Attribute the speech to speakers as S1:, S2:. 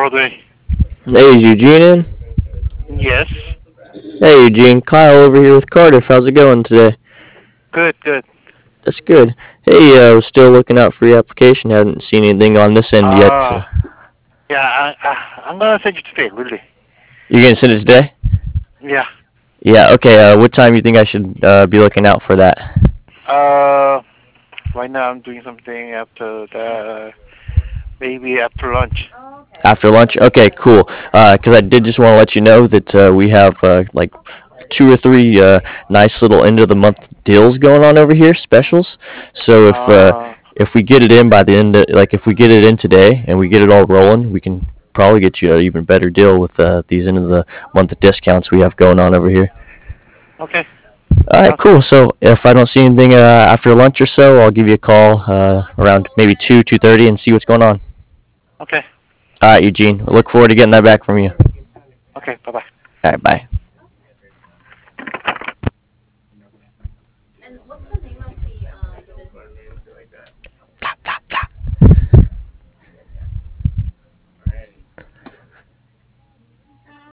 S1: Broadway.
S2: Hey, is Eugene in?
S1: Yes.
S2: Hey, Eugene. Kyle over here with Cardiff. How's it going today?
S1: Good, good.
S2: That's good. Hey, I was still looking out for your application. Haven't seen anything on this end yet.
S1: Uh, yeah, I'm gonna send you today, really.
S2: You're gonna send it today?
S1: Yeah.
S2: Yeah. Okay. What time do you think I should be looking out for that?
S1: Uh, right now I'm doing something after the, maybe after lunch.
S2: After lunch? Okay, cool. Because I did just want to let you know that we have like two or three nice little end of the month deals going on over here, specials. So
S1: Uh,
S2: if we get it in by the end, like if we get it in today and we get it all rolling, we can probably get you an even better deal with these end of the month discounts we have going on over here.
S1: okay.
S2: All right,
S1: Sounds good.
S2: cool. So if I don't see anything after lunch or so, I'll give you a call around maybe 2:30 and see what's going on.
S1: Okay.
S2: All right, Eugene. I look forward to getting that back from you.
S1: Okay. Bye bye.
S2: All right, bye.